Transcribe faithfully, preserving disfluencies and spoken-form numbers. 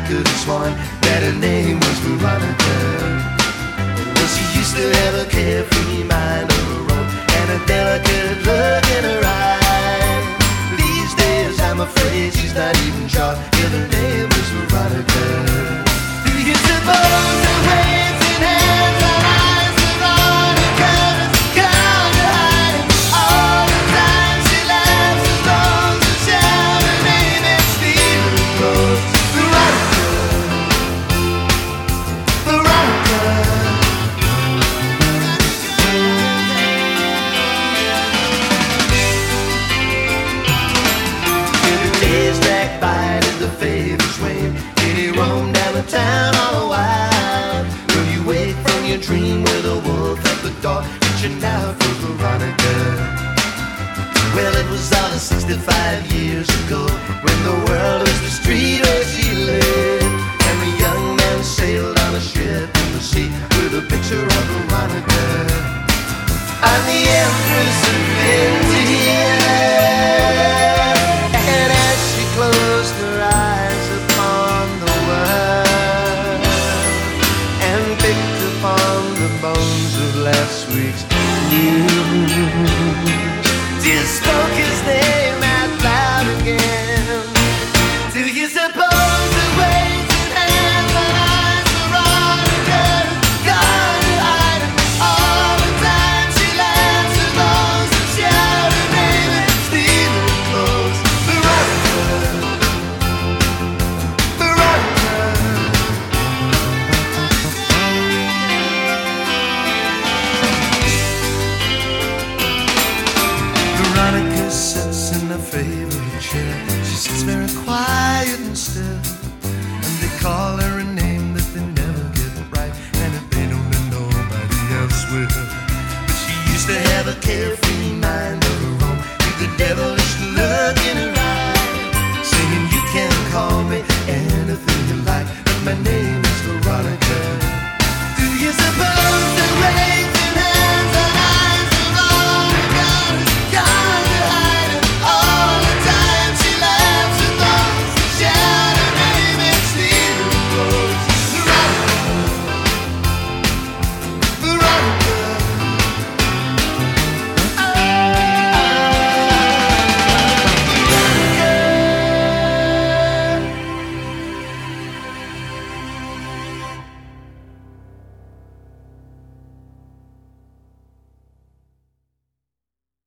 could have sworn that her name was Veronica. Well, she used to have a carefree mind of her own and a delicate look in her eye. These days I'm afraid she's not even sure if her name was Veronica. Do you suppose the waves in hands are eyes Veronica's gone to hiding? All the time she laughs and moans and shouts, her name is Stephen Rose. Veronica, Veronica. Till the days drag by and the favors wane, and he roam down the town all the while. Will you wake from your dream with a wolf at the door, reaching out for Veronica? Well, it was all sixty-five years ago when the world